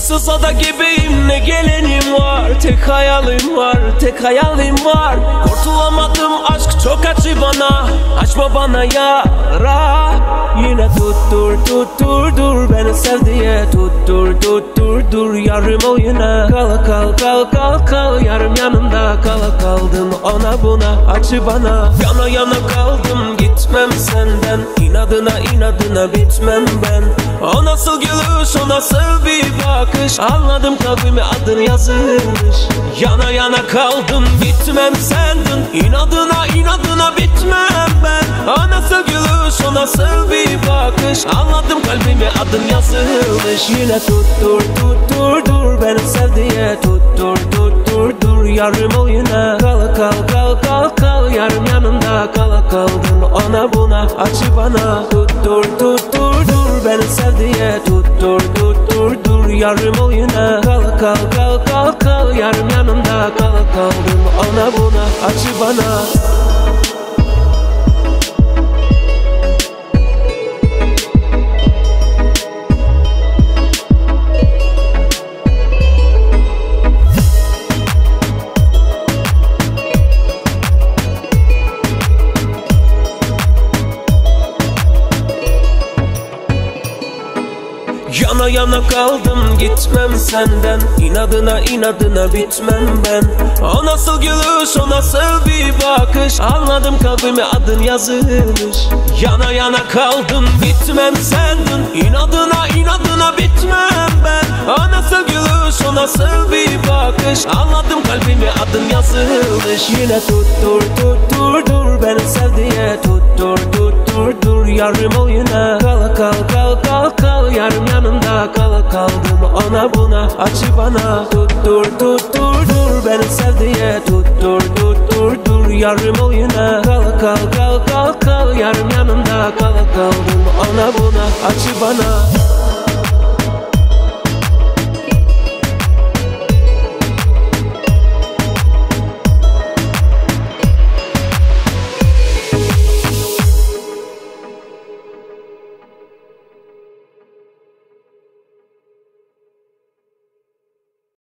Issız ada gibiyim, ne gelenim var. Tek hayalim var, tek hayalim var. Kurtulamadım, aşk çok acı bana. Açma bana yara. Yine tuttur beni sev diye. Tuttur yarım ol yine. Kal yarım yanımda. Kaldım ona buna, acı bana. Yana yana kaldım, gitmem senden. İnadına bitmem ben. O nasıl gülüş, o nasıl bir bakış. Anladım, kalbime adın yazılmış. Yana yana kaldım, gitmem senden. İnadına bitmem ben. O nasıl gülüş, o nasıl bir bakış. Anladım, kalbime adın yazılmış. Yine tuttur beni sev diye. Tuttur yarım ol yine. Kal yarım yanımda. Kaldım ona buna, acı bana. Tuttur beni sev diye. Tuttur yarım ol yine. Kal yarım yanımda. Kaldım ona buna, acı bana. Yana yana kaldım, gitmem senden. İnadına bitmem ben. O nasıl gülüş, o nasıl bir bakış. Anladım, kalbime adın yazılmış. Yana yana kaldım, gitmem senden. İnadına bitmem ben. O nasıl gülüş, o nasıl bir bakış. Anladım, kalbime adın yazılmış. Yine tuttur beni sev diye. Tuttur yarım ol yine. Kal yarım yanımda. Kaldım ona buna, acı bana. Tuttur beni sev diye. Tuttur yarım ol yine. Kal yarım yanımda. Kaldım ona buna, acı bana.